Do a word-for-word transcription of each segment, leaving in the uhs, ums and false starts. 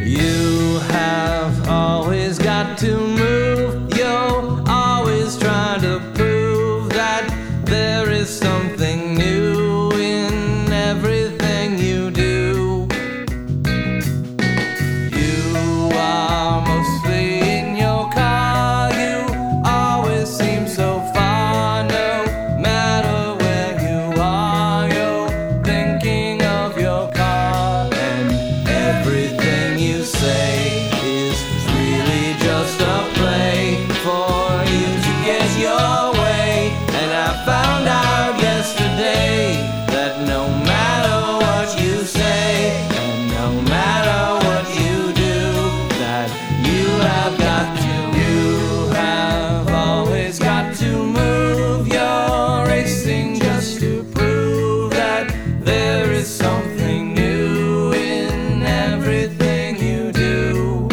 You have always got to move. You're always trying to prove that there is something new in everything you do. You are mostly in your car. You always seem so far. No matter where you are, you're thinking of your car. And everything you say is really just a play for you to get your way. And I found out yesterday that no matter what you say and no matter what you do, that you have got to, you have always got to move. You're racing just to prove that there is something new in everything you do.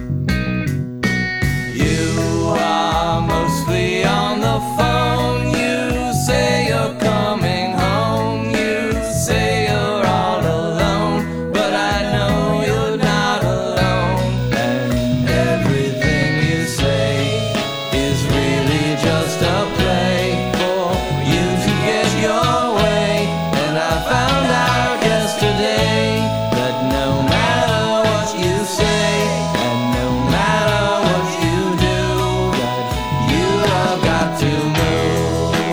You are mostly on the phone. You say you're coming home. You say you're all alone, but I know you're not alone. And everything you say is really just a play for you to get your way. And I found out yesterday that no matter what you say and no matter what you do, that you have got to move.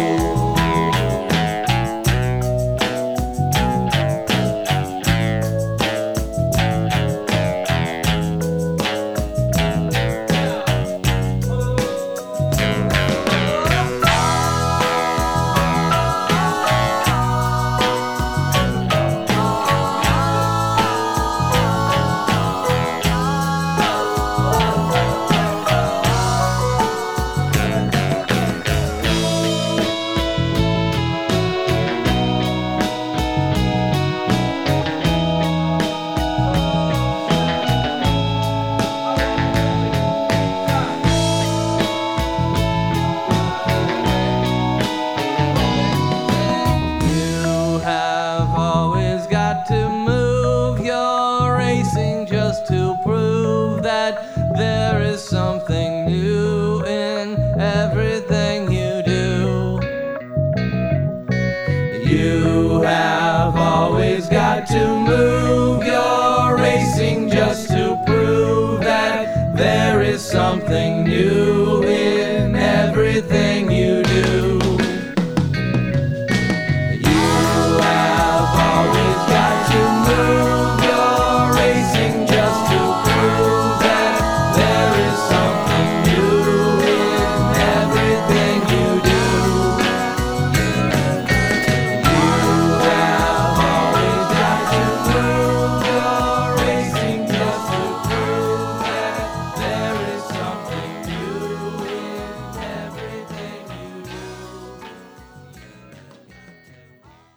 You have always got to move. You're racing just to prove that there is something new in everything you do. You have always got to move. You're racing just to prove that there is something new